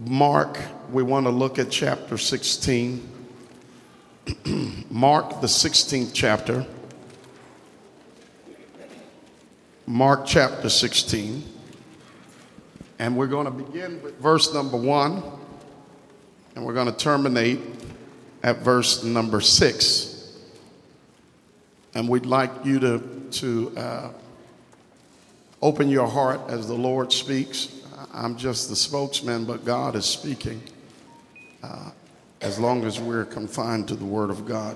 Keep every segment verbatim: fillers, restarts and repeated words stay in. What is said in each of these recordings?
Mark, we want to look at chapter sixteen. Mark, the sixteenth chapter. Mark chapter sixteen. And we're going to begin with verse number one. And we're going to terminate at verse number six. And we'd like you to, to uh, open your heart as the Lord speaks. I'm just the spokesman, but God is speaking uh, as long as we're confined to the Word of God.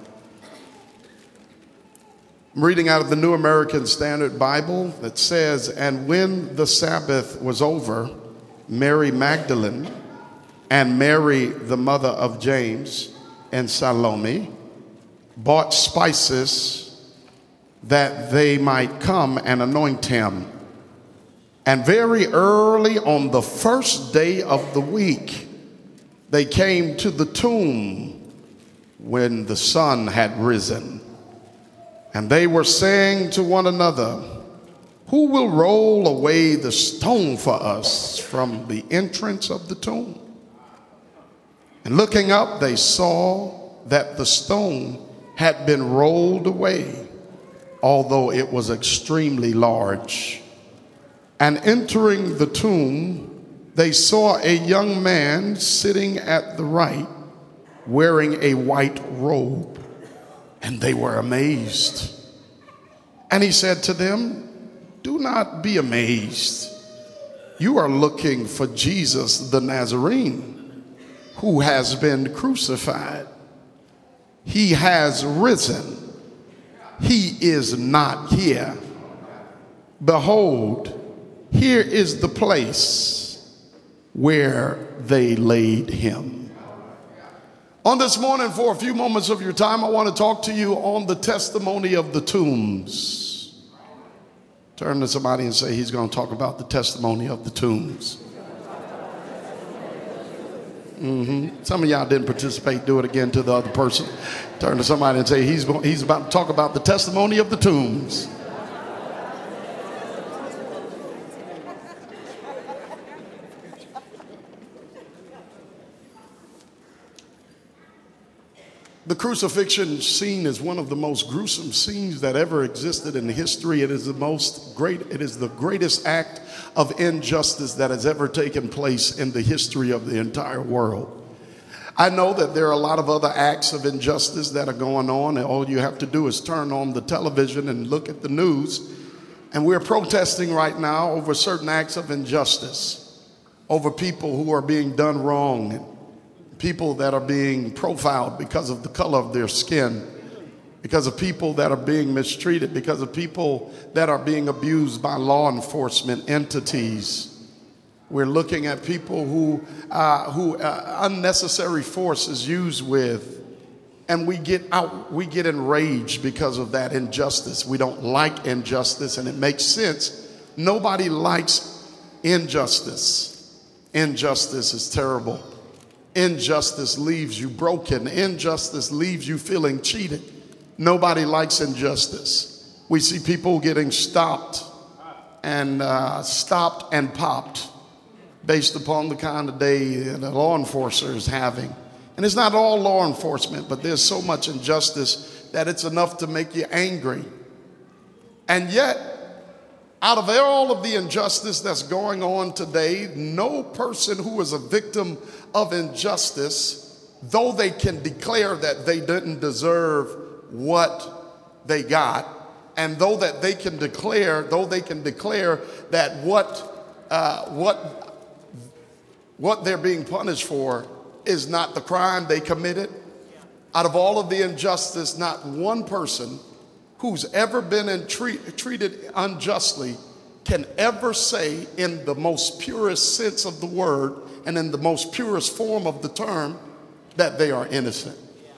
I'm reading out of the New American Standard Bible that says, "And when the Sabbath was over, Mary Magdalene and Mary, the mother of James, and Salome bought spices that they might come and anoint him. And very early on the first day of the week, they came to the tomb when the sun had risen. And they were saying to one another, 'Who will roll away the stone for us from the entrance of the tomb?' And looking up, they saw that the stone had been rolled away, although it was extremely large. And entering the tomb, they saw a young man sitting at the right, wearing a white robe, and they were amazed. And he said to them, 'Do not be amazed. You are looking for Jesus the Nazarene, who has been crucified. He has risen. He is not here. Behold, here is the place where they laid him.'" On this morning, for a few moments of your time, I want to talk to you on the testimony of the tombs. Turn to somebody and say, he's going to talk about the testimony of the tombs. Mm-hmm. Some of y'all didn't participate. Do it again to the other person. Turn to somebody and say, he's, he's about to talk about the testimony of the tombs. The crucifixion scene is one of the most gruesome scenes that ever existed in history. It is the most great, it is the greatest act of injustice that has ever taken place in the history of the entire world. I know that there are a lot of other acts of injustice that are going on, and all you have to do is turn on the television and look at the news. And we're protesting right now over certain acts of injustice, over people who are being done wrong, people that are being profiled because of the color of their skin, because of people that are being mistreated, because of people that are being abused by law enforcement entities. We're looking at people who, uh, who uh, unnecessary force is used with, and we get out, we get enraged because of that injustice. We don't like injustice, and it makes sense. Nobody likes injustice. Injustice is terrible. Injustice leaves you broken. Injustice leaves you feeling cheated. Nobody likes injustice. We see people getting stopped and uh, stopped and popped based upon the kind of day the law enforcer is having. And it's not all law enforcement, but there's so much injustice that it's enough to make you angry. And yet, out of all of the injustice that's going on today, no person who is a victim of injustice, though they can declare that they didn't deserve what they got, and though that they can declare, though they can declare that what uh, what what they're being punished for is not the crime they committed, out of all of the injustice, not one person who's ever been in treat, treated unjustly can ever say in the most purest sense of the word and in the most purest form of the term that they are innocent.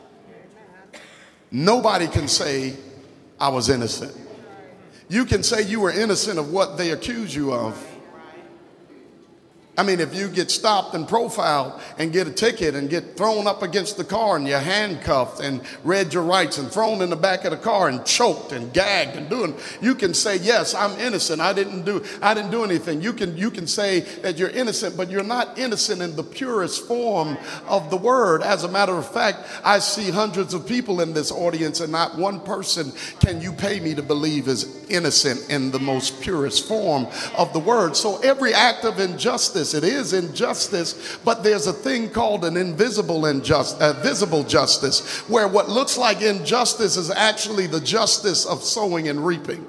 Nobody can say, I was innocent. You can say you were innocent of what they accuse you of, I mean, if you get stopped and profiled and get a ticket and get thrown up against the car and you're handcuffed and read your rights and thrown in the back of the car and choked and gagged and doing, you can say, yes, I'm innocent. I didn't do, I didn't do anything. You can, you can say that you're innocent, but you're not innocent in the purest form of the word. As a matter of fact, I see hundreds of people in this audience and not one person can you pay me to believe is innocent in the most purest form of the word. So every act of injustice, it is injustice, but there's a thing called an invisible injustice, uh, visible justice, where what looks like injustice is actually the justice of sowing and reaping.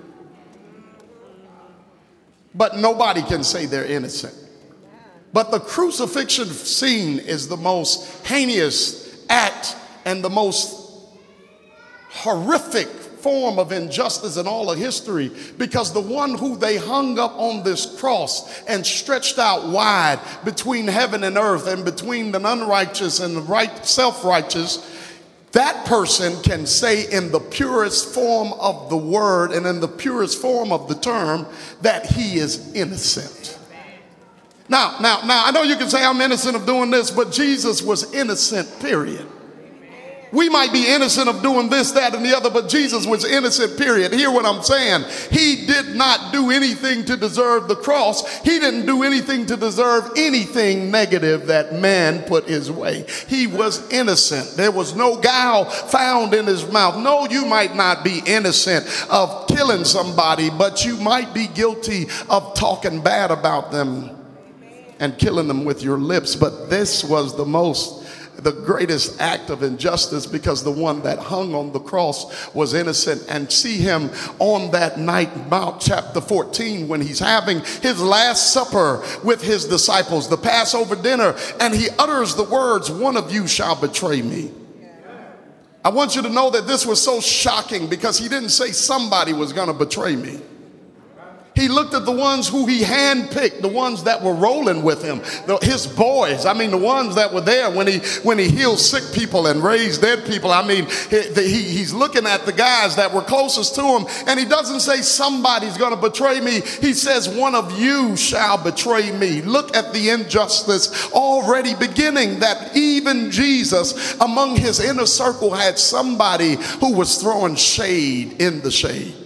But nobody can say they're innocent. But the crucifixion scene is the most heinous act and the most horrific form of injustice in all of history, because the one who they hung up on this cross and stretched out wide between heaven and earth and between the unrighteous and the right self-righteous, that person can say in the purest form of the word and in the purest form of the term that he is innocent. Now, now, now, I know you can say I'm innocent of doing this, but Jesus was innocent, period. We might be innocent of doing this, that, and the other, but Jesus was innocent, period. Hear what I'm saying. He did not do anything to deserve the cross. He didn't do anything to deserve anything negative that man put his way. He was innocent. There was no guile found in his mouth. No, you might not be innocent of killing somebody, but you might be guilty of talking bad about them and killing them with your lips. But this was the most the greatest act of injustice, because the one that hung on the cross was innocent. And see him on that night, Mount chapter fourteen, when he's having his last supper with his disciples, the Passover dinner, and he utters the words, "One of you shall betray me." I want you to know that this was so shocking, because he didn't say somebody was going to betray me. He looked at the ones who he handpicked, the ones that were rolling with him, the, his boys. I mean, the ones that were there when he when he healed sick people and raised dead people. I mean, he, he, he's looking at the guys that were closest to him, and he doesn't say somebody's going to betray me. He says, "One of you shall betray me." Look at the injustice already beginning, that even Jesus among his inner circle had somebody who was throwing shade in the shade.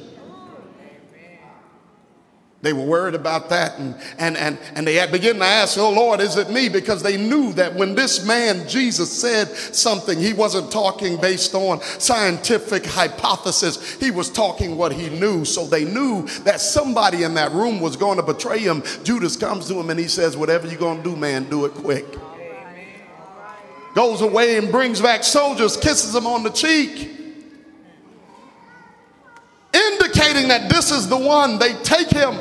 They were worried about that, and, and, and, and they had begun to ask, "Oh Lord, is it me?" Because they knew that when this man Jesus said something, he wasn't talking based on scientific hypothesis. He was talking what he knew. So they knew that somebody in that room was going to betray him. Judas comes to him and he says, "Whatever you're going to do, man, do it quick." Goes away and brings back soldiers, kisses them on the cheek, indicating that this is the one. They take him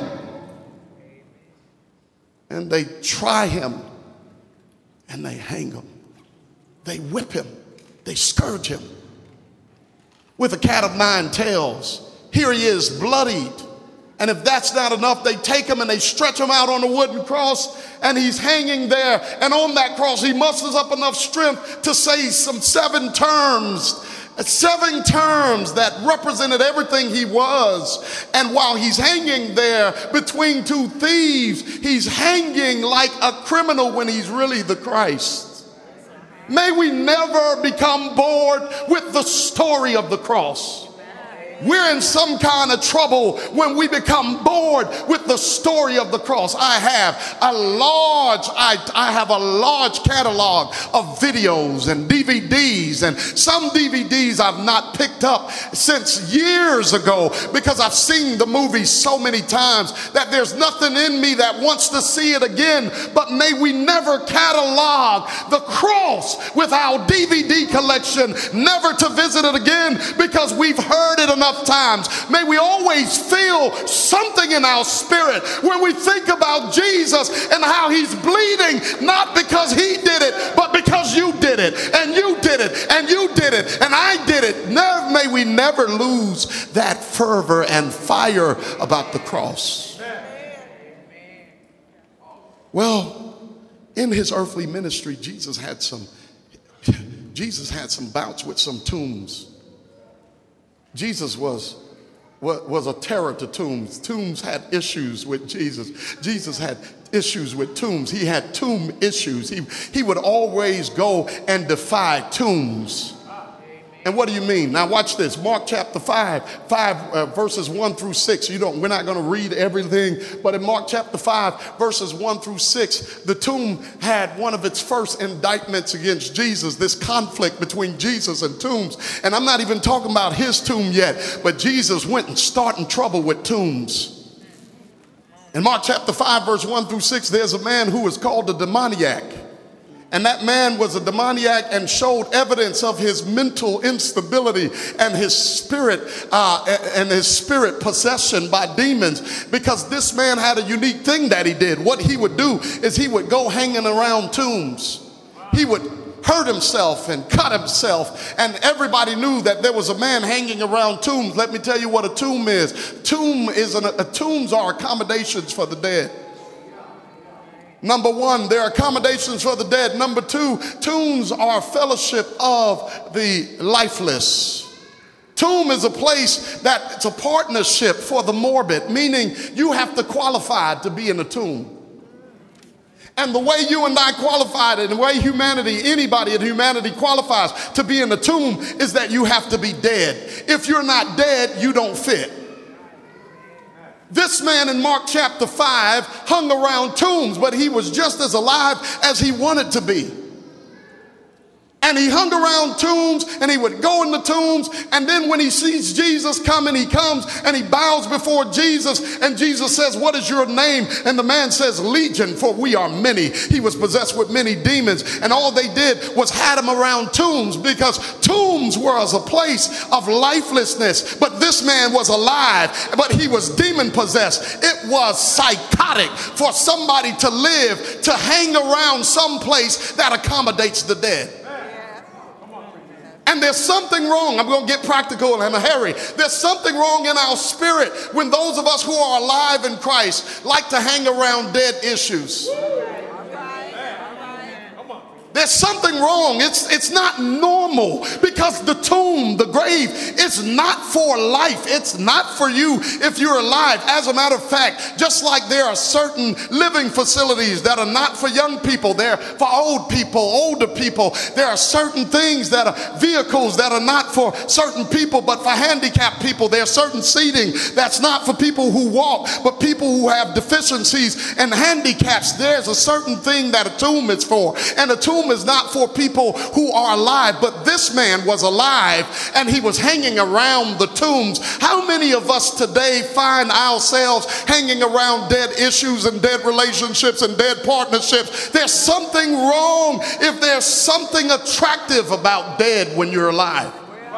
and they try him and they hang him. They whip him. They scourge him with a cat of nine tails. Here he is, bloodied. And if that's not enough, they take him and they stretch him out on a wooden cross, and he's hanging there. And on that cross, he musters up enough strength to say some seven terms Seven terms that represented everything he was. And while he's hanging there between two thieves, he's hanging like a criminal when he's really the Christ. May we never become bored with the story of the cross. We're in some kind of trouble when we become bored with the story of the cross. I have a large, I, I have a large catalog of videos and D V Ds, and some D V Ds I've not picked up since years ago, because I've seen the movie so many times that there's nothing in me that wants to see it again. But may we never catalog the cross with our D V D collection, never to visit it again because we've heard it enough times. May we always feel something in our spirit when we think about Jesus and how he's bleeding, not because he did it, but because you did it, and you did it, and you did it, and I did it. Never, may we never lose that fervor and fire about the cross. Well, in his earthly ministry, Jesus had some Jesus had some bouts with some tombs. Jesus was, was, was a terror to tombs. Tombs had issues with Jesus. Jesus had issues with tombs. He had tomb issues. He, he would always go and defy tombs. And what do you mean? Now watch this. Mark chapter five, five uh, verses one through six. You don't, we're not going to read everything, but in Mark chapter five, verses one through six, the tomb had one of its first indictments against Jesus, this conflict between Jesus and tombs. And I'm not even talking about his tomb yet, but Jesus went and started trouble with tombs. In Mark chapter five, verse one through six, there's a man who is called a demoniac. And that man was a demoniac and showed evidence of his mental instability and his spirit uh, and his spirit possession by demons, because this man had a unique thing that he did. What he would do is he would go hanging around tombs. He would hurt himself and cut himself, and everybody knew that there was a man hanging around tombs. Let me tell you what a tomb is. Tomb is an, a, tombs are accommodations for the dead. Number one, they're accommodations for the dead. Number two, tombs are fellowship of the lifeless. Tomb is a place that it's a partnership for the morbid, meaning you have to qualify to be in a tomb. And the way you and I qualified it, and the way humanity, anybody in humanity qualifies to be in a tomb, is that you have to be dead. If you're not dead, you don't fit. This man in Mark chapter five hung around tombs, but he was just as alive as he wanted to be. And he hung around tombs, and he would go in the tombs, and then when he sees Jesus coming, he comes and he bows before Jesus, and Jesus says, "What is your name?" And the man says, "Legion, for we are many." He was possessed with many demons, and all they did was had him around tombs, because tombs was a place of lifelessness. But this man was alive, but he was demon possessed. It was psychotic for somebody to live, to hang around some place that accommodates the dead. And there's something wrong. I'm going to get practical in a hurry. There's something wrong in our spirit when those of us who are alive in Christ like to hang around dead issues. There's something wrong. It's, it's not normal, because the tomb, the grave, is not for life. It's not for you if you're alive. As a matter of fact, just like there are certain living facilities that are not for young people, they're for old people, older people. There are certain things that are vehicles that are not for certain people, but for handicapped people. There's certain seating that's not for people who walk, but people who have deficiencies and handicaps. There's a certain thing that a tomb is for. And a tomb is not for people who are alive, but this man was alive and he was hanging around the tombs. How many of us today find ourselves hanging around dead issues and dead relationships and dead partnerships? There's something wrong if there's something attractive about dead when you're alive.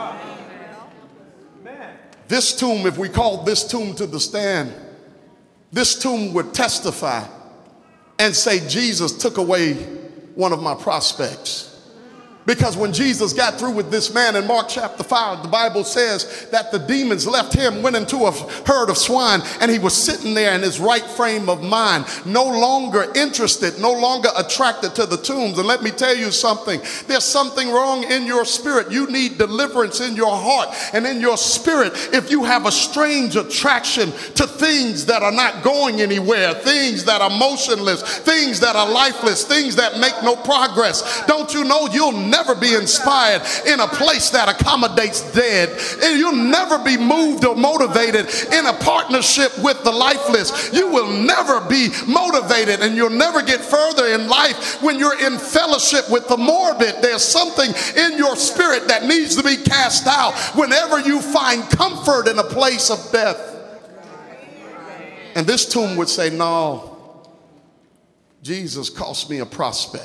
This tomb, if we called this tomb to the stand, this tomb would testify and say, Jesus took away one of my prospects. Because when Jesus got through with this man in Mark chapter five, the Bible says that the demons left him, went into a herd of swine, and he was sitting there in his right frame of mind, no longer interested, no longer attracted to the tombs. And let me tell you something, there's something wrong in your spirit. You need deliverance in your heart and in your spirit if you have a strange attraction to things that are not going anywhere, things that are motionless, things that are lifeless, things that make no progress. Don't you know you'll never be inspired in a place that accommodates dead, and you'll never be moved or motivated in a partnership with the lifeless. You will never be motivated, and you'll never get further in life when you're in fellowship with the morbid. There's something in your spirit that needs to be cast out whenever you find comfort in a place of death. And this tomb would say, no, Jesus cost me a prospect.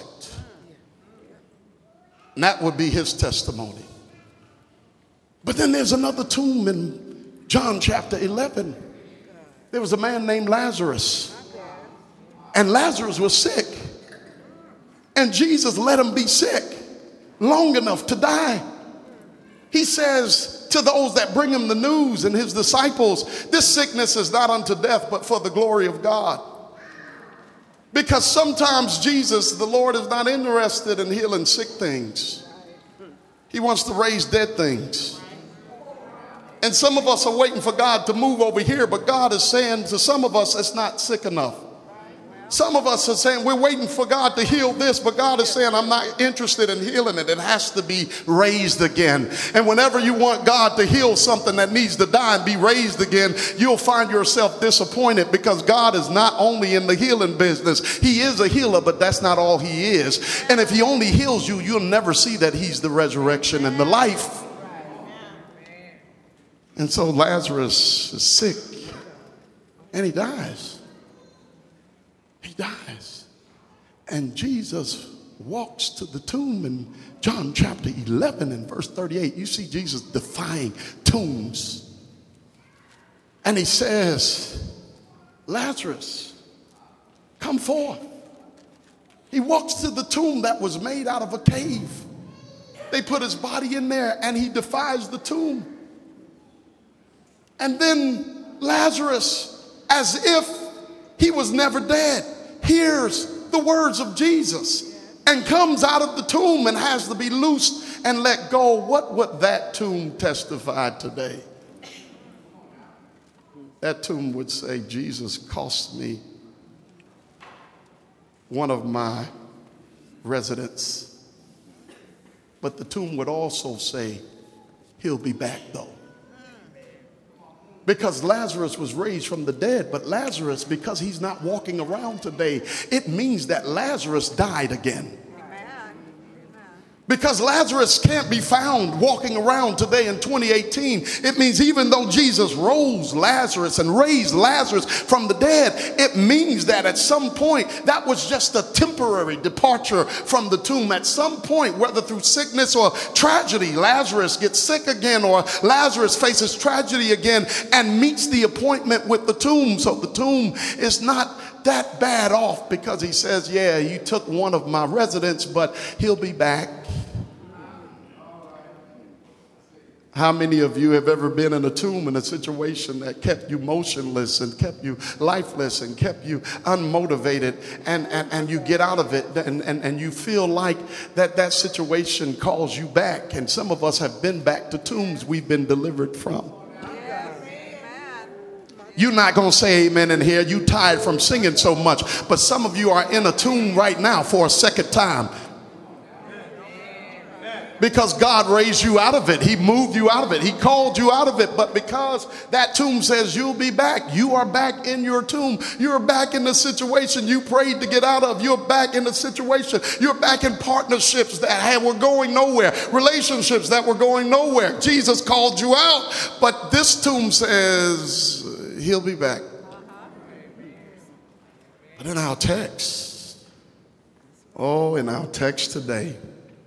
And that would be his testimony. But then there's another tomb in John chapter eleven. There was a man named Lazarus. And Lazarus was sick. And Jesus let him be sick long enough to die. He says to those that bring him the news and his disciples, this sickness is not unto death, but for the glory of God. Because sometimes Jesus, the Lord, is not interested in healing sick things. He wants to raise dead things. And some of us are waiting for God to move over here, but God is saying to some of us, it's not sick enough. Some of us are saying we're waiting for God to heal this, but God is saying I'm not interested in healing it. It has to be raised again. And whenever you want God to heal something that needs to die and be raised again, you'll find yourself disappointed, because God is not only in the healing business. He is a healer, but that's not all he is. And if he only heals you, you'll never see that he's the resurrection and the life. And so Lazarus is sick and he dies. He dies. And Jesus walks to the tomb in John chapter eleven and verse thirty-eight. You see Jesus defying tombs. And he says, Lazarus, come forth. He walks to the tomb that was made out of a cave. They put his body in there and he defies the tomb. And then Lazarus, as if he was never dead, hears the words of Jesus and comes out of the tomb and has to be loosed and let go. What would that tomb testify today? That tomb would say, Jesus cost me one of my residents. But the tomb would also say, he'll be back though. Because Lazarus was raised from the dead, but Lazarus, because he's not walking around today, it means that Lazarus died again. Because Lazarus can't be found walking around today in twenty eighteen. It means even though Jesus rose Lazarus and raised Lazarus from the dead, it means that at some point that was just a temporary departure from the tomb. At some point, whether through sickness or tragedy, Lazarus gets sick again, or Lazarus faces tragedy again and meets the appointment with the tomb. So the tomb is not that bad off, because he says, yeah, you took one of my residents, but he'll be back. How many of you have ever been in a tomb in a situation that kept you motionless and kept you lifeless and kept you unmotivated, and, and, and you get out of it and, and, and you feel like that that situation calls you back? And some of us have been back to tombs we've been delivered from. You're not going to say amen in here. You tired from singing so much. But some of you are in a tomb right now for a second time. Because God raised you out of it. He moved you out of it. He called you out of it. But because that tomb says you'll be back, you are back in your tomb. You're back in the situation you prayed to get out of. You're back in the situation. You're back in partnerships that were going nowhere. Relationships that were going nowhere. Jesus called you out. But this tomb says he'll be back. But in our text, oh, in our text today,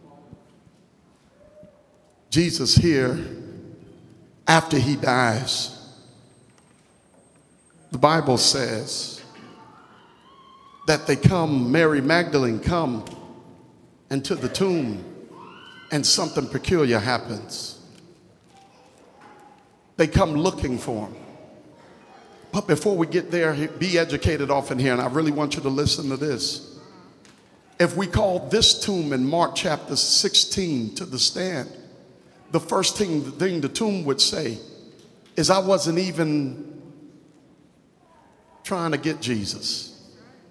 Jesus here, after he dies, the Bible says that they come, Mary Magdalene come into the tomb, and something peculiar happens. They come looking for him. But before we get there, be educated off in here, and I really want you to listen to this. If we call this tomb in Mark chapter sixteen to the stand, the first thing, the thing the tomb would say is, I wasn't even trying to get Jesus.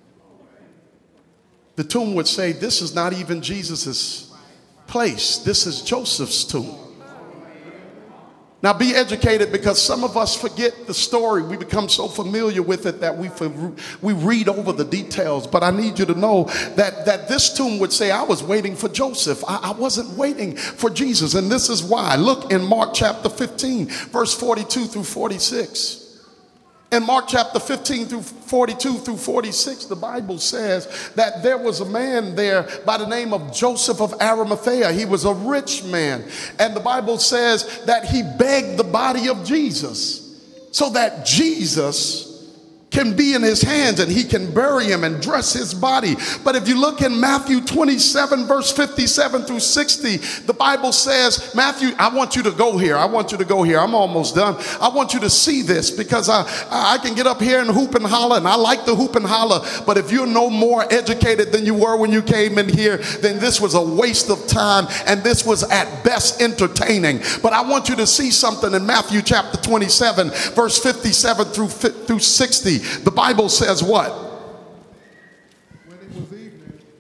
The tomb would say, this is not even Jesus's place. This is Joseph's tomb. Now be educated, because some of us forget the story. We become so familiar with it that we we read over the details. But I need you to know that, that this tomb would say, I was waiting for Joseph. I, I wasn't waiting for Jesus. And this is why. Look in Mark chapter fifteen, verse forty-two through forty-six. In Mark chapter fifteen through forty-two through forty-six, the Bible says that there was a man there by the name of Joseph of Arimathea. He was a rich man. And the Bible says that he begged the body of Jesus so that Jesus can be in his hands and he can bury him and dress his body. But if you look in Matthew twenty-seven, verse fifty-seven through sixty, the Bible says, Matthew, I want you to go here. I want you to go here. I'm almost done. I want you to see this, because I, I can get up here and hoop and holler, and I like to hoop and holler. But if you're no more educated than you were when you came in here, then this was a waste of time, and this was at best entertaining. But I want you to see something in Matthew chapter twenty-seven, verse fifty-seven through through sixty. The Bible says what?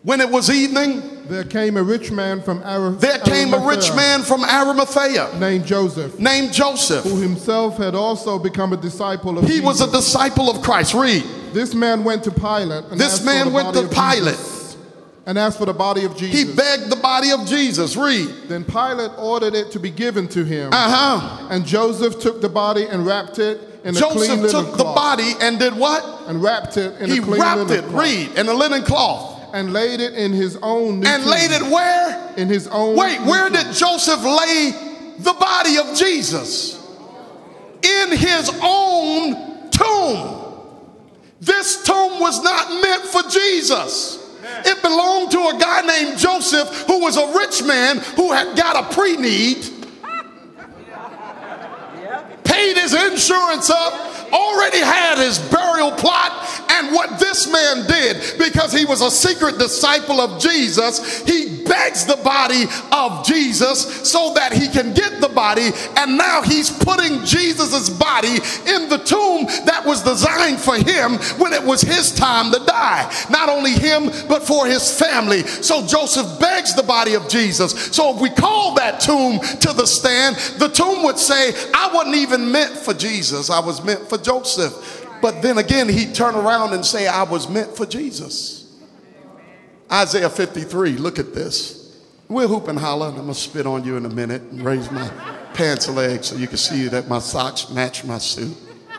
When it was evening, there came a rich man from Ar- there came a rich man from Arimathea named Joseph, named Joseph, who himself had also become a disciple of He Jesus. was a disciple of Christ. Read. This man went to Pilate and This asked man for the went body to of Pilate. Jesus, and asked for the body of Jesus. He begged the body of Jesus. Read. Then Pilate ordered it to be given to him. Uh-huh. And Joseph took the body and wrapped it in a clean Joseph linen took the cloth. body and did what? And wrapped it in He a clean wrapped linen it, cloth. read, in a linen cloth. And laid it in his own new And tomb. laid it where? In his own Wait, new where tomb. did Joseph lay the body of Jesus? In his own tomb. This tomb was not meant for Jesus. It belonged to a guy named Joseph, who was a rich man who had got a pre-need, paid his insurance up, already had his burial plot. And what this man did, because he was a secret disciple of Jesus, he begs the body of Jesus so that he can get the body. And now he's putting Jesus's body in the tomb that was designed for him when it was his time to die. Not only him, but for his family. So Joseph begs the body of Jesus. So if we call that tomb to the stand, the tomb would say, I wasn't even meant for Jesus. I was meant for Joseph. But then again, he'd turn around and say, I was meant for Jesus. Isaiah fifty-three, look at this. We'll hoop and holler, and I'm going to spit on you in a minute and raise my pants leg so you can see that my socks match my suit.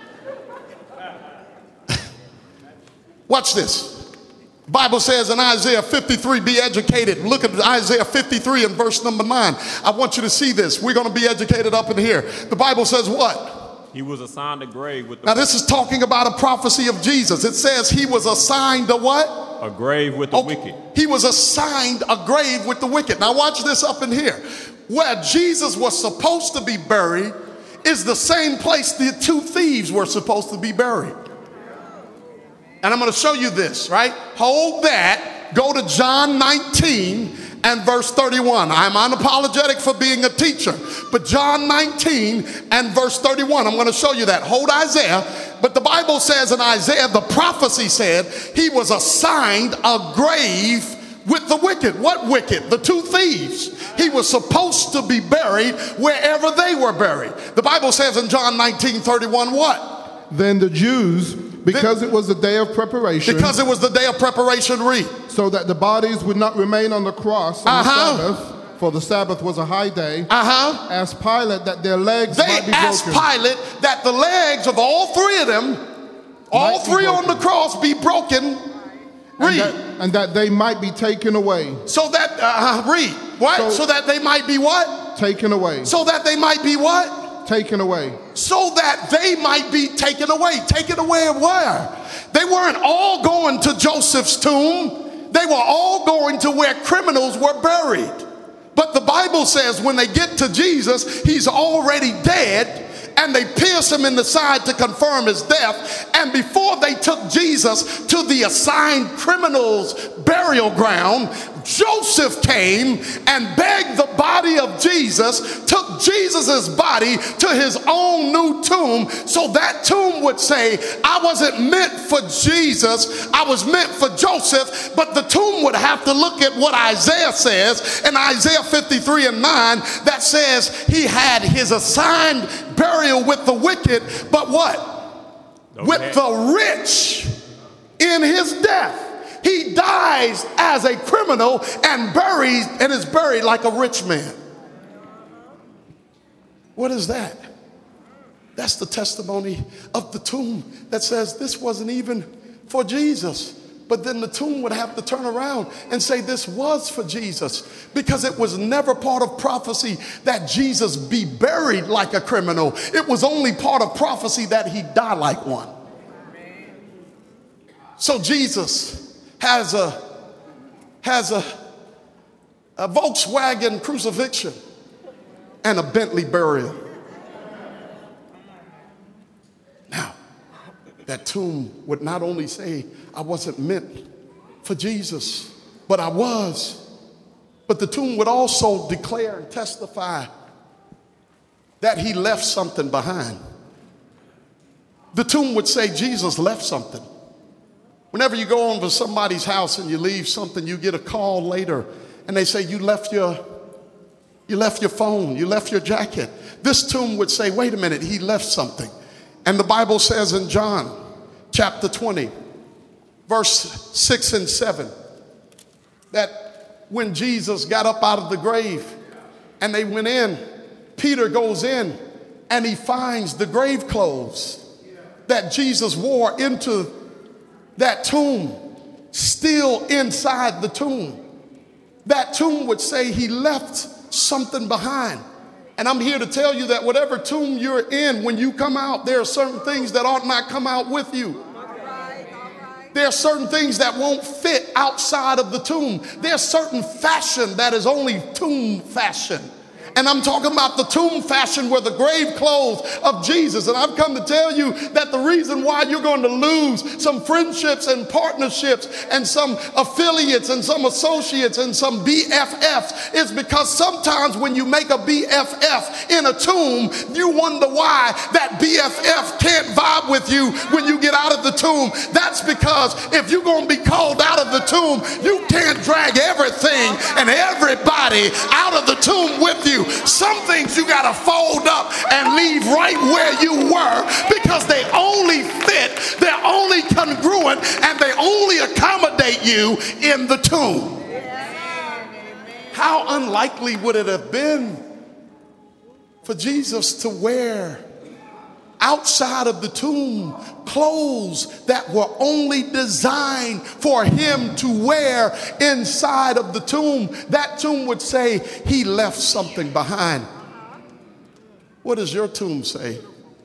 Watch this. Bible says in Isaiah fifty-three, be educated. Look at Isaiah fifty-three and verse number nine. I want you to see this. We're going to be educated up in here. The Bible says what? He was assigned a grave with the Now this is talking about a prophecy of Jesus. It says he was assigned a what? a grave with the Oh, wicked. he was assigned a grave with the wicked. Now watch this up in here. Where Jesus was supposed to be buried is the same place the two thieves were supposed to be buried. And I'm going to show you this, right? Hold that. Go to John nineteen and verse thirty-one. I'm unapologetic for being a teacher, but John nineteen and verse thirty-one, I'm going to show you that. Hold Isaiah. But the Bible says in Isaiah, the prophecy said he was assigned a grave with the wicked. What wicked? The two thieves. He was supposed to be buried wherever they were buried. The Bible says in John nineteen thirty-one, what? Then the Jews, because it was the day of preparation, Because it was the day of preparation, read. so that the bodies would not remain on the cross on Uh-huh. the Sabbath, for the Sabbath was a high day, Uh-huh. asked Pilate that their legs They might be asked broken. Pilate that the legs of all three of them, all Might be three on the broken. cross, be broken. and, Read. that, and that they might be taken away. So that, uh, read. What? So, So- that they might be what? Taken away. So that they might be what? Taken away. So that they might be taken away. Taken away where? They weren't all going to Joseph's tomb. They were all going to where criminals were buried. But the Bible says when they get to Jesus, he's already dead, and they pierce him in the side to confirm his death. And before they took Jesus to the assigned criminals' burial ground, Joseph came and begged the body of Jesus, took Jesus's body to his own new tomb, so that tomb would say, I wasn't meant for Jesus, I was meant for Joseph. But the tomb would have to look at what Isaiah says in Isaiah fifty-three and nine, that says he had his assigned burial with the wicked, but what? With the rich in his death. He dies as a criminal and buried and is buried like a rich man. What is that? That's the testimony of the tomb that says this wasn't even for Jesus. But then the tomb would have to turn around and say this was for Jesus, because it was never part of prophecy that Jesus be buried like a criminal. It was only part of prophecy that he die like one. So Jesus has a has a, a Volkswagen crucifixion and a Bentley burial. Now, that tomb would not only say I wasn't meant for Jesus, but I was. But the tomb would also declare and testify that he left something behind. The tomb would say Jesus left something. Whenever you go over somebody's house and you leave something, you get a call later and they say, you left your, you left your phone, you left your jacket. This tomb would say, wait a minute, he left something. And the Bible says in John chapter twenty, verse six and seven, that when Jesus got up out of the grave and they went in, Peter goes in and he finds the grave clothes that Jesus wore into that tomb still inside the tomb. That tomb would say he left something behind. And I'm here to tell you that whatever tomb you're in, when you come out, there are certain things that ought not come out with you. There are certain things that won't fit outside of the tomb. There's certain fashion that is only tomb fashion. And I'm talking about the tomb fashion where the grave clothes of Jesus. And I've come to tell you that the reason why you're going to lose some friendships and partnerships and some affiliates and some associates and some B F Fs is because sometimes when you make a B F F in a tomb, you wonder why that B F F can't vibe with you when you get out of the tomb. That's because if you're going to be called out of the tomb, you can't drag everything and everybody out of the tomb with you. Some things you got to fold up and leave right where you were because they only fit, they're only congruent, and they only accommodate you in the tomb. How unlikely would it have been for Jesus to wear outside of the tomb clothes that were only designed for him to wear inside of the tomb? That tomb would say he left something behind. What does your tomb say?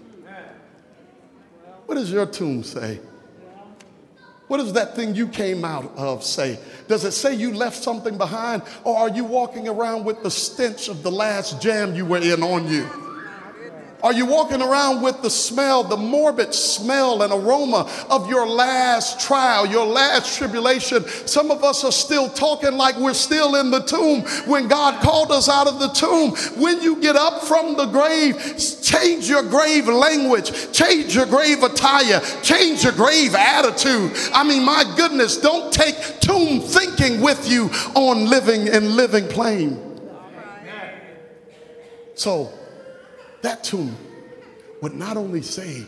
What does your tomb say? What does that thing you came out of say? Does it say you left something behind, or are you walking around with the stench of the last jam you were in on you? Are you walking around with the smell, the morbid smell and aroma of your last trial, your last tribulation? Some of us are still talking like we're still in the tomb when God called us out of the tomb. When you get up from the grave, change your grave language, change your grave attire, change your grave attitude. I mean, my goodness, don't take tomb thinking with you on living and living plain. So, that tomb would not only say,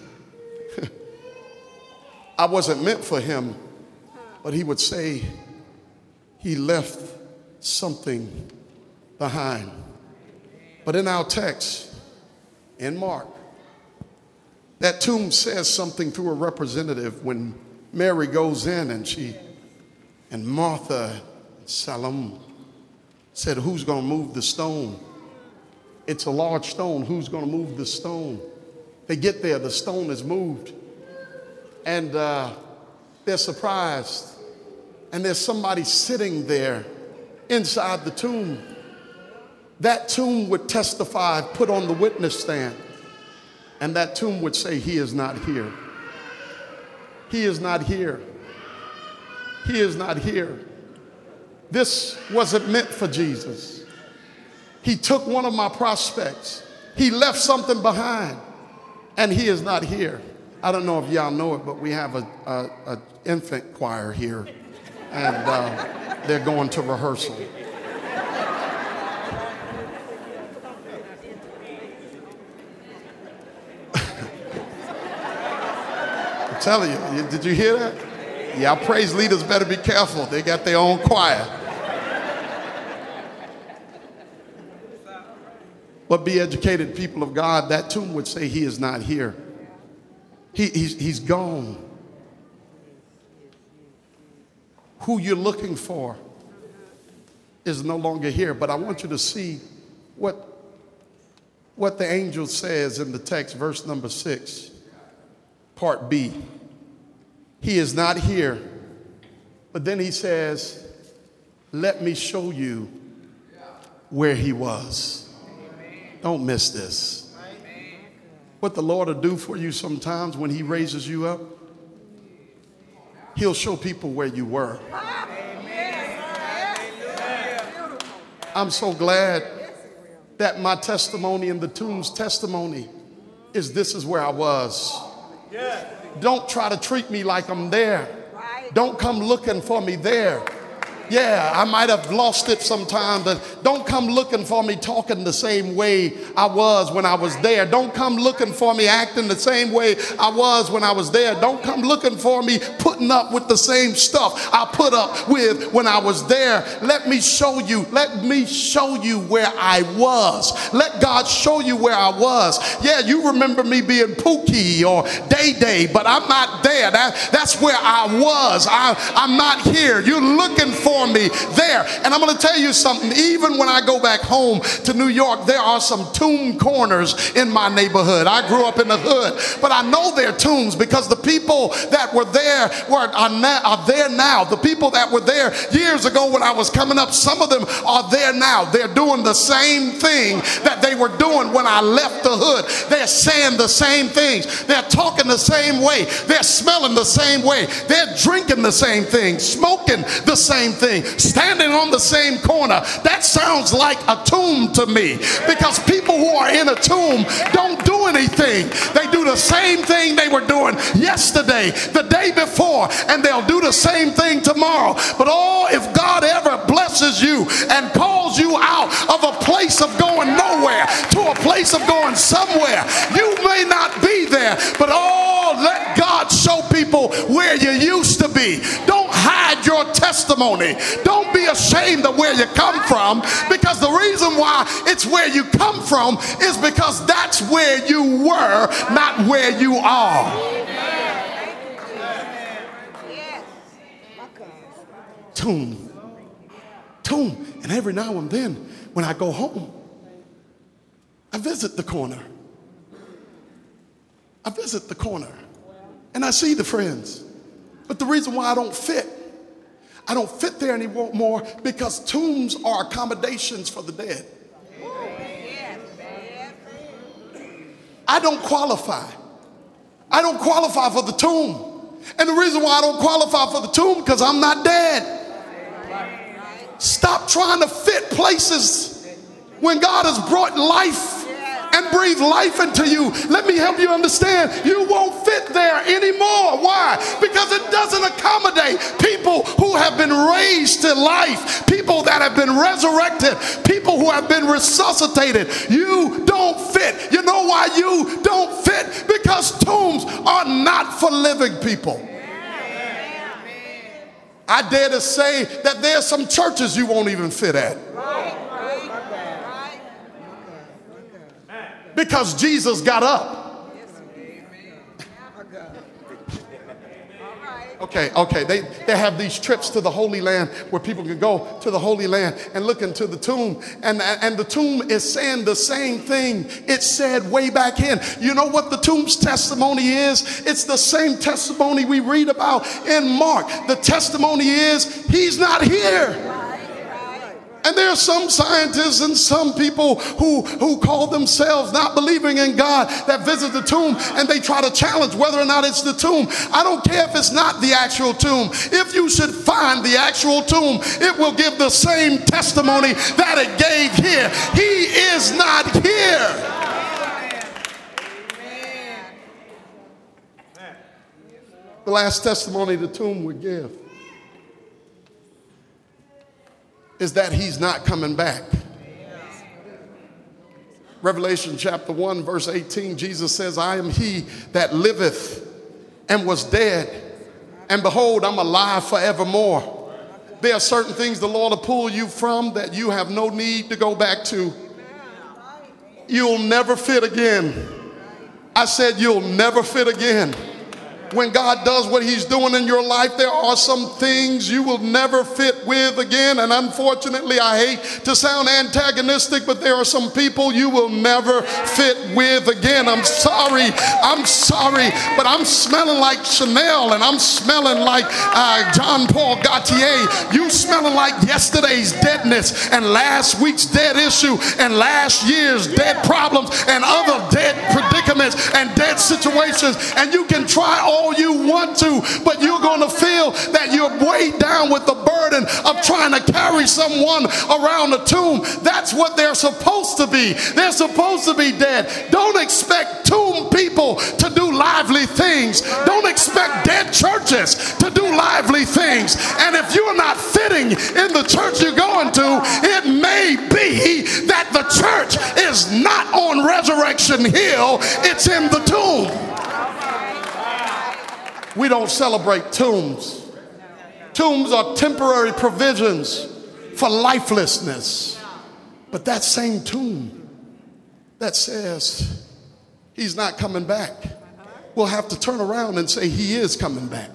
I wasn't meant for him, but he would say, he left something behind. But in our text, in Mark, that tomb says something through a representative when Mary goes in and she, and Martha, Salome, said, who's going to move the stone? It's a large stone. Who's going to move the stone? They get there. The stone is moved. And uh, they're surprised. And there's somebody sitting there inside the tomb. That tomb would testify, put on the witness stand. And that tomb would say, he is not here. He is not here. He is not here. This wasn't meant for Jesus. He took one of my prospects. He left something behind, and he is not here. I don't know if y'all know it, but we have a, a, a infant choir here, and uh, they're going to rehearsal. I'm telling you, did you hear that? Y'all praise leaders better be careful. They got their own choir. But be educated, people of God. That tomb would say he is not here. He, he's, he's gone. Who you're looking for is no longer here. But I want you to see what, what the angel says in the text, verse number six, part B. He is not here. But then he says, let me show you where he was. Don't miss this. What the Lord will do for you sometimes when he raises you up, he'll show people where you were. I'm so glad that my testimony and the tomb's testimony is this is where I was. Don't try to treat me like I'm there. Don't come looking for me there. Yeah, I might have lost it sometime, but don't come looking for me talking the same way I was when I was there. Don't come looking for me acting the same way I was when I was there. Don't come looking for me putting up with the same stuff I put up with when I was there. Let me show you. Let me show you where I was. Let God show you where I was. Yeah, you remember me being Pookie or Day Day, but I'm not there. That, that's where I was. I, I'm not here. You're looking for me there. And I'm going to tell you something. Even when I go back home to New York, there are some tomb corners in my neighborhood. I grew up in the hood, but I know they're tombs because the people that were there were, are, now, are there now. The people that were there years ago when I was coming up, some of them are there now. They're doing the same thing that they were doing when I left the hood. They're saying the same things. They're talking the same way. They're smelling the same way. They're drinking the same thing, smoking the same thing, standing on the same corner. That sounds like a tomb to me, because people who are in a tomb don't do anything. They do the same thing they were doing yesterday, the day before, and they'll do the same thing tomorrow. But oh, if God ever blesses you and calls you out of a place of going nowhere to a place of going somewhere, you may not be there, but oh, let God show people where you used to be. Don't hide your testimony. Don't be ashamed of where you come from, because the reason why it's where you come from is because that's where you were, not where you are. Tomb. Tomb. And every now and then when I go home, I visit the corner. I visit the corner and I see the friends. But the reason why I don't fit, I don't fit there anymore because tombs are accommodations for the dead. I don't qualify. I don't qualify for the tomb. And the reason why I don't qualify for the tomb, because I'm not dead. Stop trying to fit places when God has brought life and breathed life into you. Let me help you understand. You won't fit there anymore. Why? Because it doesn't accommodate people who have been raised to life, people that have been resurrected, people who have been resuscitated. You don't fit. You know why you don't fit? Because tombs are not for living people. I dare to say that there are some churches you won't even fit at. Because Jesus got up. Okay, okay. They, they have these trips to the Holy Land where people can go to the Holy Land and look into the tomb. And, and the tomb is saying the same thing it said way back in. You know what the tomb's testimony is? It's the same testimony we read about in Mark. The testimony is, he's not here. And there are some scientists and some people who, who call themselves not believing in God that visit the tomb and they try to challenge whether or not it's the tomb. I don't care if it's not the actual tomb. If you should find the actual tomb, it will give the same testimony that it gave here. He is not here. The last testimony the tomb would give is that he's not coming back. Revelation chapter one verse eighteen, Jesus says, I am he that liveth and was dead, and behold, I'm alive forevermore. There are certain things the Lord will pull you from that you have no need to go back to. You'll never fit again. I said you'll never fit again. When God does what he's doing in your life, there are some things you will never fit with again. And unfortunately, I hate to sound antagonistic, but there are some people you will never fit with again. I'm sorry. I'm sorry. But I'm smelling like Chanel, and I'm smelling like uh, John Paul Gaultier. You smelling like yesterday's deadness and last week's dead issue and last year's dead problems and other dead predicaments and dead situations. And you can try all all you want to, but you're going to feel that you're weighed down with the burden of trying to carry someone around the tomb. That's what they're supposed to be. They're supposed to be dead. Don't expect tomb people to do lively things. Don't expect dead churches to do lively things. And if you're not fitting in the church you're going to, it may be that the church is not on Resurrection Hill, it's in the tomb. We don't celebrate tombs. Tombs are temporary provisions for lifelessness. But that same tomb that says he's not coming back, we'll have to turn around and say he is coming back.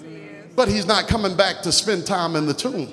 But he's not coming back to spend time in the tomb.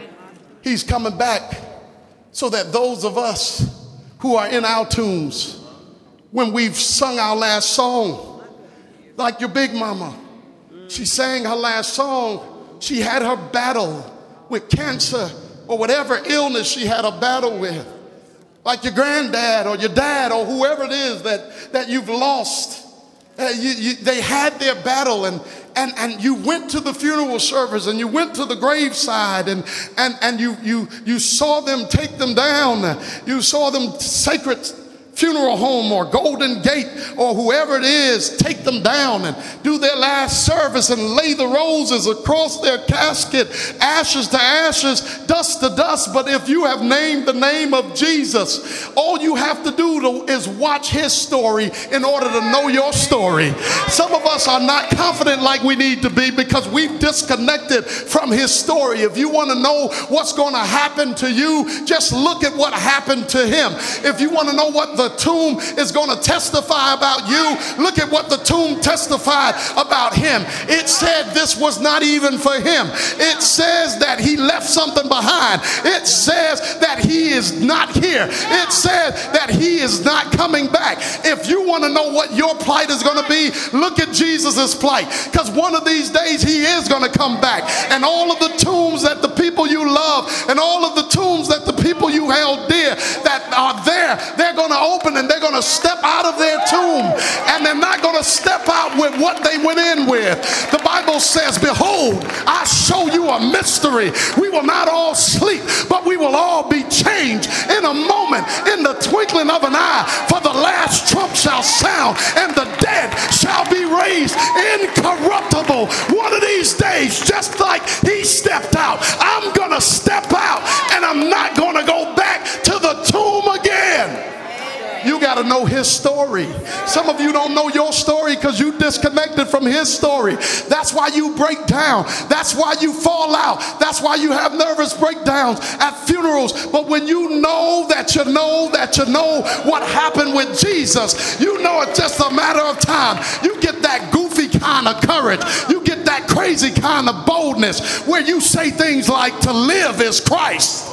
He's coming back so that those of us who are in our tombs, when we've sung our last song, like your big mama, she sang her last song, she had her battle with cancer or whatever illness she had a battle with. Like your granddad or your dad or whoever it is that, that you've lost. Uh, you, you, they had their battle, and, and, and you went to the funeral service and you went to the graveside, and, and, and you, you, you saw them take them down. You saw them sacred funeral home or Golden Gate or whoever it is take them down and do their last service and lay the roses across their casket, ashes to ashes, dust to dust. But if you have named the name of Jesus, all you have to do to, is watch his story in order to know your story. Some of us are not confident like we need to be because we've disconnected from his story. If you want to know what's going to happen to you, just look at what happened to him. If you want to know what the The tomb is going to testify about you, look at what the tomb testified about him. It said this was not even for him. It says that he left something behind. It says that he is not here. It says that he is not coming back. If you want to know what your plight is going to be, look at Jesus's plight, because one of these days he is going to come back, and all of the tombs that the people you love and all of the tombs that the people you held dear that are there, they're going to open and they're going to step out of their tomb, and they're not going to step out with what they went in with. The Bible says, behold, I show you a mystery. We will not all sleep, but we will all be changed in a moment, in the twinkling of an eye. For the last trump shall sound, and the dead shall be raised incorruptible. One of these days, just like he stepped out, I'm going to step out, and I'm not going to go back to the tomb again. You got to know his story. Some of you don't know your story because you disconnected from his story. That's why you break down. That's why you fall out. That's why you have nervous breakdowns at funerals. But when you know that you know that you know what happened with Jesus, you know it's just a matter of time. You get that goofy kind of courage. You get that crazy kind of boldness where you say things like, to live is Christ,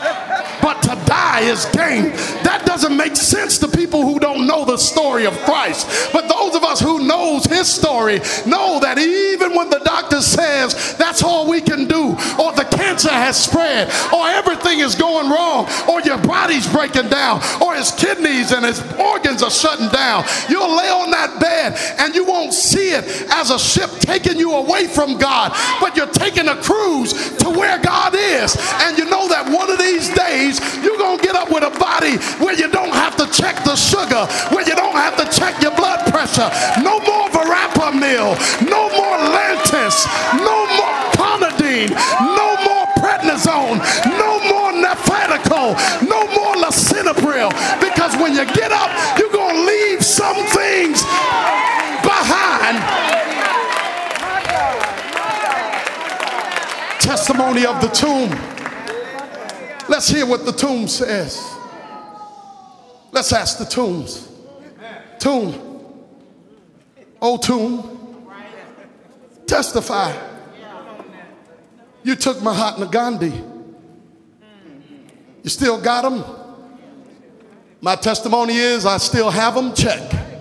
but to die is gain. That doesn't make sense to people who don't know the story of Christ. But those of us who knows his story know that even when the doctor says that's all we can do, or the cancer has spread, or everything is going wrong, or your body's breaking down, or his kidneys and his organs are shutting down, you'll lay on that bed and you won't see it as a ship taking you away from God, but you're taking a cruise to where God is. And you know that one of these days you're going to get up with a body where you don't have to check the sugar, where you don't have to check your blood pressure. No more Verapamil, no more Lantus, no more Clonidine, no more Prednisone, no more Nefatico, no more Lisinopril, because when you get up, you're going to leave some things behind. Testimony of the tomb. Let's hear what the tomb says. Let's ask the tombs. Tomb. Oh, tomb. Testify. You took Mahatma Gandhi. You still got him? My testimony is I still have him. Check.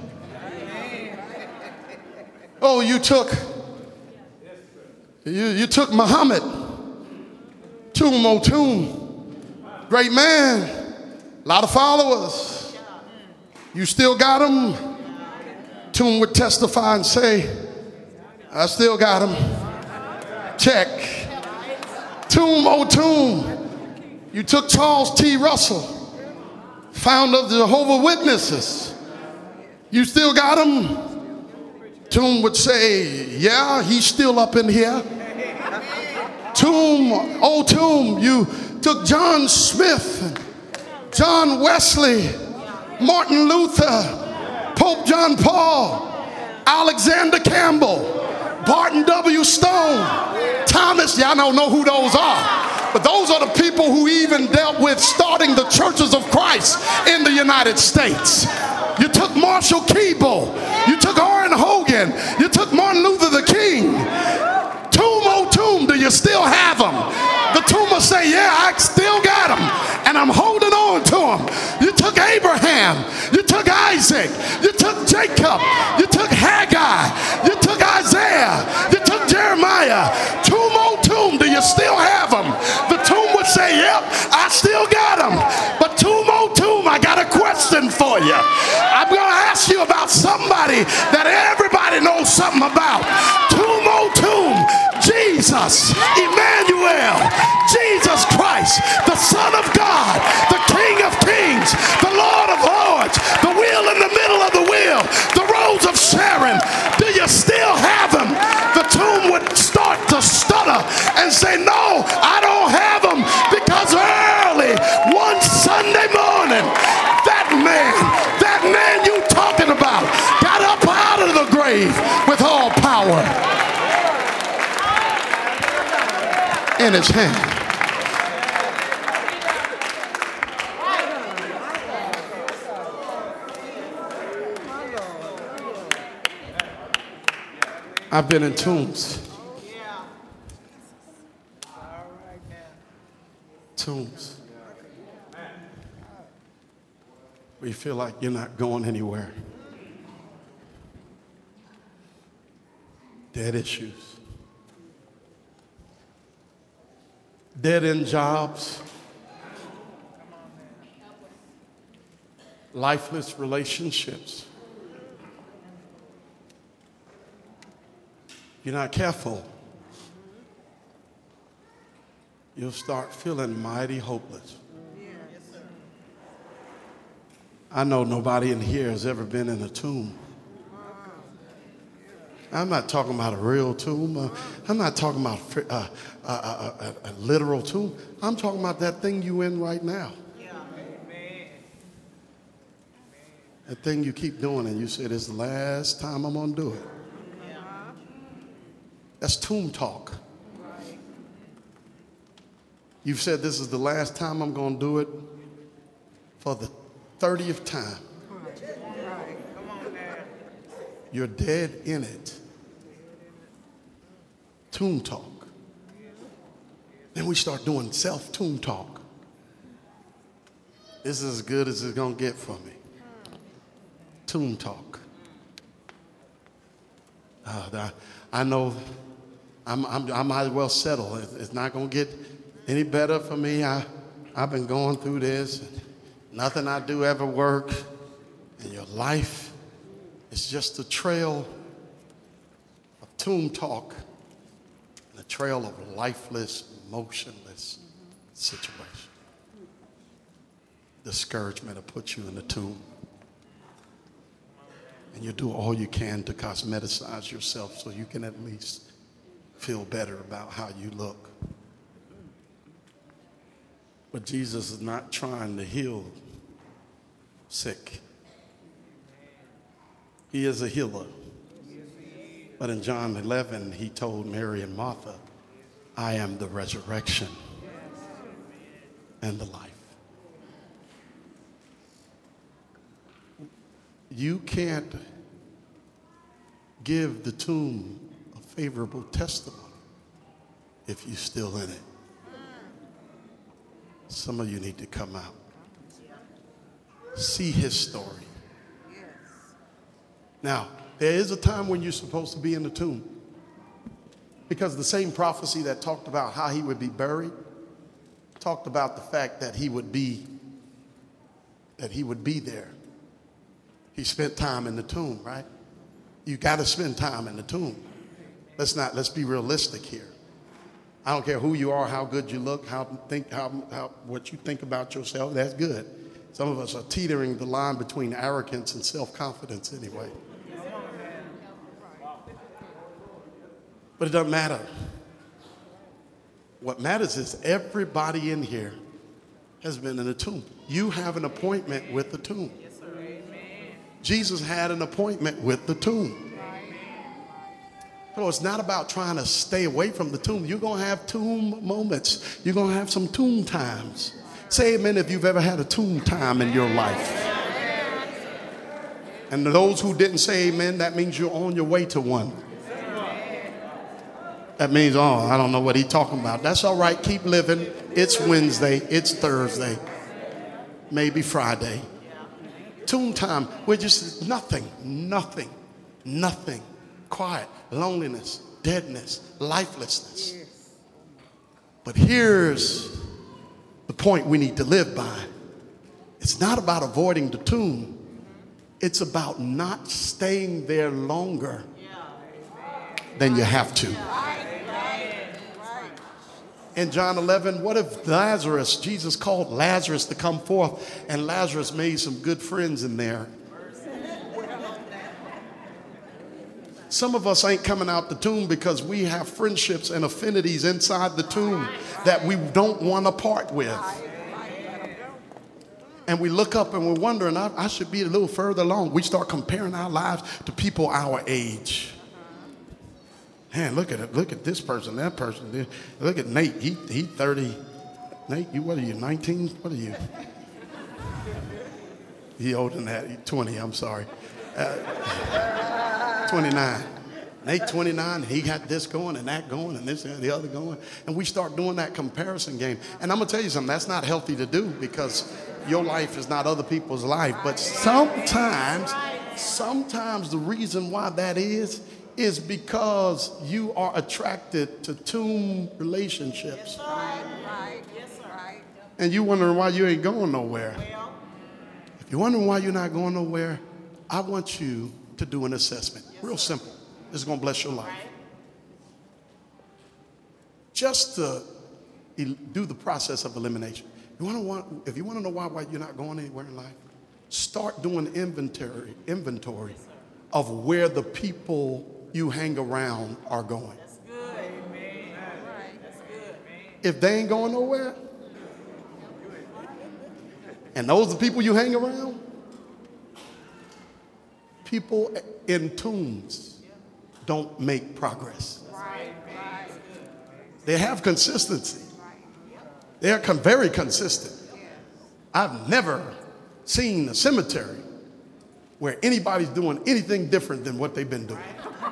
Oh, you took you, you took Muhammad. Tomb, oh tomb. Great man, a lot of followers. You still got them? Tomb would testify and say, I still got them. Check. Tomb, oh tomb. You took Charles T. Russell, founder of the Jehovah's Witnesses. You still got him? Tomb would say, yeah, he's still up in here. Tomb, oh tomb, you took John Smith, John Wesley, Martin Luther, Pope John Paul, Alexander Campbell, Barton W. Stone, Thomas. Y'all don't know who those are, but those are the people who even dealt with starting the churches of Christ in the United States. You took Marshall Keeble, you took Orrin Hogan, you took Martin Luther the King. Tomb, oh tomb, do you still have them? The tomb will say, yeah, I still got them, and I'm holding on to them. You took Abraham, you took Isaac, you took Jacob, you took Haggai, you took Isaiah, you took Jeremiah. Tomb, oh tomb, do you still have them? The tomb would say, yep, I still got them. But tomb, oh tomb, I got a question for you. I'm going to ask you about somebody that everybody knows something about. Tomb, oh tomb, Jesus, Emmanuel, Jesus Christ, the Son of God, the King of Kings, the Lord of Lords, the wheel in the middle of the wheel, the rose of Sharon. Do you still have them? The tomb would start to stutter and say, no, I don't have them, because early one Sunday morning, that man, that man you talking about, got up out of the grave with all power in his hand. I've been in tombs. Tombs. Where you feel like you're not going anywhere. Dead issues. Dead-end jobs, lifeless relationships. If you're not careful, you'll start feeling mighty hopeless. I know nobody in here has ever been in a tomb. I'm not talking about a real tomb. Uh, I'm not talking about uh, a, a, a, a literal tomb. I'm talking about that thing you in right now. Yeah. That thing you keep doing and you say, this is the last time I'm going to do it. Yeah. That's tomb talk. Right. You've said this is the last time I'm going to do it for the thirtieth time. Right. Come on, man. You're dead in it. Tomb talk. Then we start doing self-tomb talk. This is as good as it's going to get for me. Tomb talk. Uh, I know I'm, I'm, I might as well settle. It's not going to get any better for me. I, I've been going through this. Nothing I do ever work. And your life is just a trail of tomb talk. A trail of lifeless, motionless situation. Discouragement will put you in the tomb. And you do all you can to cosmeticize yourself so you can at least feel better about how you look. But Jesus is not trying to heal sick. He is a healer. But in John eleven, he told Mary and Martha, I am the resurrection and the life. You can't give the tomb a favorable testimony if you're still in it. Some of you need to come out. See his story. Now, there is a time when you're supposed to be in the tomb. Because the same prophecy that talked about how he would be buried talked about the fact that he would be that he would be there. He spent time in the tomb, right? You got to spend time in the tomb. Let's not, let's be realistic here. I don't care who you are, how good you look, how think, how, how what you think about yourself. That's good. Some of us are teetering the line between arrogance and self-confidence anyway. But it doesn't matter. What matters is everybody in here has been in a tomb. You have an appointment with the tomb. Jesus had an appointment with the tomb. So it's not about trying to stay away from the tomb. You're going to have tomb moments. You're going to have some tomb times. Say amen if you've ever had a tomb time in your life. And those who didn't say amen, that means you're on your way to one. That means, oh, I don't know what he's talking about. That's all right. Keep living. It's Wednesday. It's Thursday. Maybe Friday. Tomb time. We're just nothing, nothing, nothing. Quiet, loneliness, deadness, lifelessness. But here's the point we need to live by. It's not about avoiding the tomb. It's about not staying there longer than you have to. In John eleven, what if Lazarus, Jesus called Lazarus to come forth, and Lazarus made some good friends in there? Some of us ain't coming out the tomb because we have friendships and affinities inside the tomb that we don't want to part with. And we look up and we're wondering, I, I should be a little further along. We start comparing our lives to people our age. Man, look at it. Look at this person, that person. Look at Nate. He he thirty. Nate, you what are you, nineteen? What are you? He older than that. He twenty, I'm sorry. Uh, twenty-nine. Nate twenty-nine, he got this going and that going and this and the other going. And we start doing that comparison game. And I'm going to tell you something, that's not healthy to do because your life is not other people's life. But sometimes, sometimes the reason why that is, is because you are attracted to tomb relationships. And you wondering why you ain't going nowhere. If you're wondering why you're not going nowhere, I want you to do an assessment. Real simple. This is going to bless your life. Just to do the process of elimination. You want to want, if you want to know why, why you're not going anywhere in life, start doing inventory, inventory of where the people you hang around are going. That's good. Amen. Right. That's good. If they ain't going nowhere, and those are the people you hang around, people in tombs don't make progress. They have consistency. They are con- very consistent. I've never seen a cemetery where anybody's doing anything different than what they've been doing.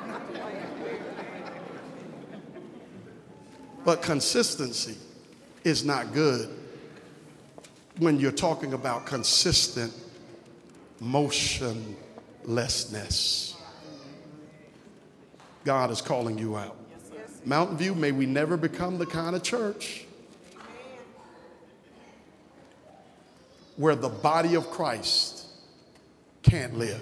But consistency is not good when you're talking about consistent motionlessness. God is calling you out. Mountain View, may we never become the kind of church where the body of Christ can't live.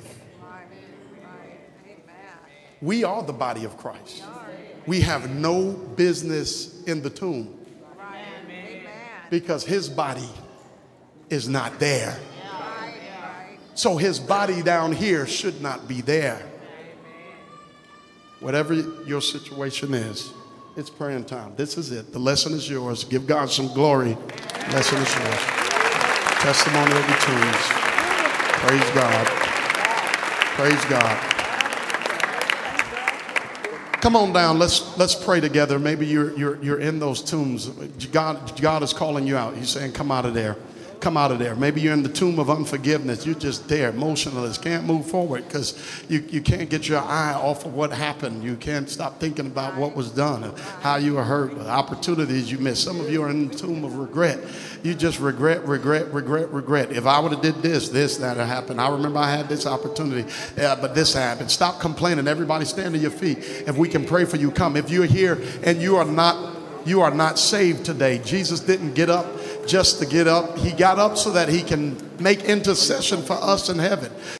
We are the body of Christ. We have no business in the tomb because his body is not there. So his body down here should not be there. Whatever your situation is, it's praying time. This is it. The lesson is yours. Give God some glory. The lesson is yours. Testimony of the tombs. Praise God. Praise God. Come on down. Let's let's pray together. Maybe you're you're you're in those tombs. God God is calling you out. He's saying, come out of there. Come out of there. Maybe you're in the tomb of unforgiveness. You're just there, motionless, can't move forward because you, you can't get your eye off of what happened. You can't stop thinking about what was done and how you were hurt, the opportunities you missed. Some of you are in the tomb of regret. You just regret, regret, regret, regret. If I would have did this, this, that had happened. I remember I had this opportunity, yeah, but this happened. Stop complaining. Everybody stand to your feet. If we can pray for you, come. If you're here and you are not You are not saved today. Jesus didn't get up just to get up. He got up so that he can make intercession for us in heaven.